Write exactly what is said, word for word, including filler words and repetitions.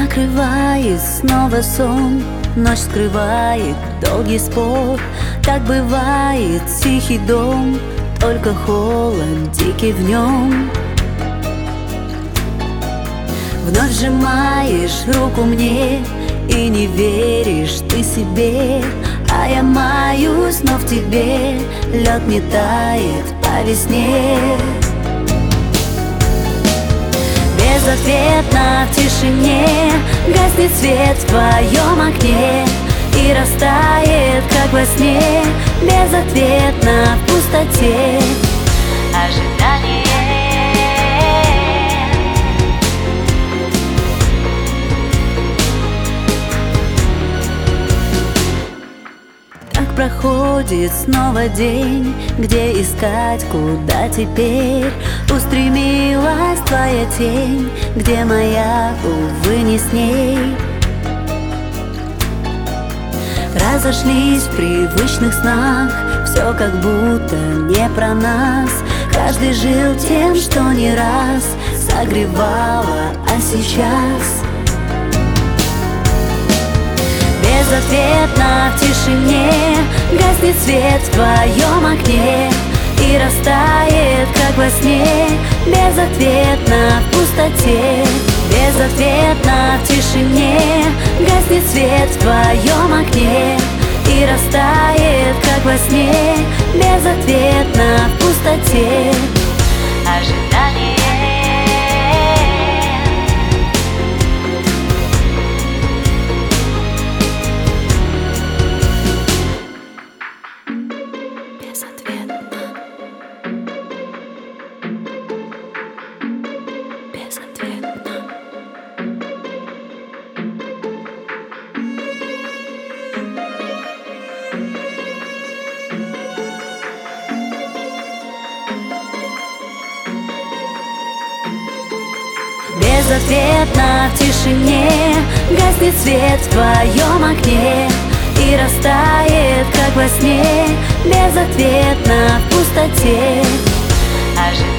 Накрывает снова сон, ночь скрывает долгий спор. Так бывает тихий дом, только холод дикий в нем. Вновь сжимаешь руку мне и не веришь ты себе, а я маюсь, но в тебе лед не тает по весне. Безответно в тишине гаснет свет в твоем окне и растает, как во сне, безответно в пустоте. Ожидание. Так проходит снова день, где искать, куда теперь устремилась твоя тень, где моя, увы, не с ней. Разошлись в привычных снах, все как будто не про нас. Каждый жил тем, что не раз согревало, а сейчас безответно в тишине гаснет свет в твоем окне и растает, как во сне, безответно в пустоте. Безответно в тишине гаснет свет в твоем окне и растает, как во сне, безответно в пустоте. Ожидание. Безответно в тишине гаснет свет в твоем окне и растает, как во сне, безответно в пустоте. Ожидание.